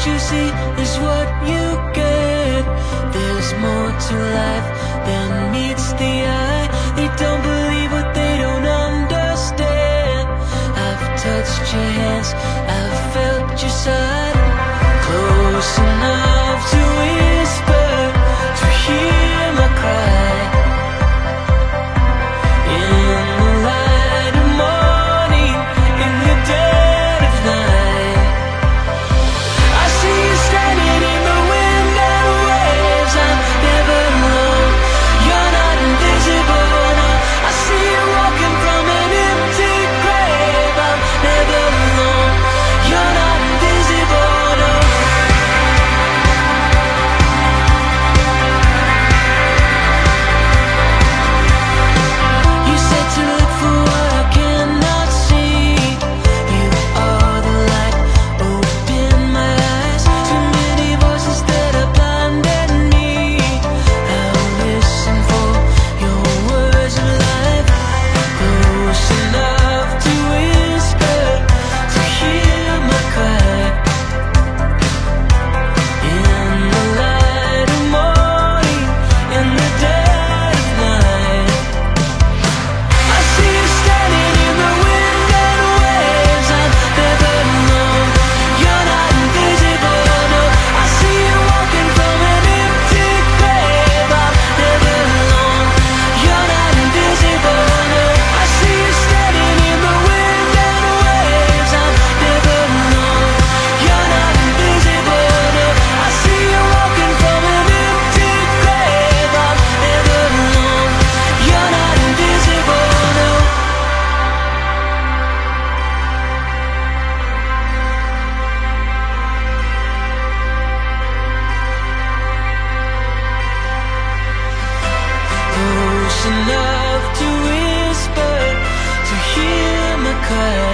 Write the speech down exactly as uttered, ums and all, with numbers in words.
you see is what you get. There's more to life than meets the eye. They don't believe what they don't understand. I've touched your hands, I've felt your side. Close enough to whisper, to hear my cry. In the light of morning, in the dead of night, I see you standing in the wind and waves. I'm never alone, you're not invisible, no. I see you walking from an empty grave. I'm never alone, you're not invisible, no. You said to look for what I cannot see. You are the light, open my eyes. Too many voices that are blinding me. I'll listen for your words of life. Close enough to whisper, to hear my cry. In the light of morning, in the dead of night, I see you standing in the wind and waves. I'm never alone, you're not invisible, no. I see you walking from an empty grave. I'm never alone, you're not invisible, no. I see you standing in the wind and waves. I'm never alone, you're not invisible, no. I see you walking from an empty grave. I'm never alone, you're not invisible, no. Close enough to whisper, to hear my cry.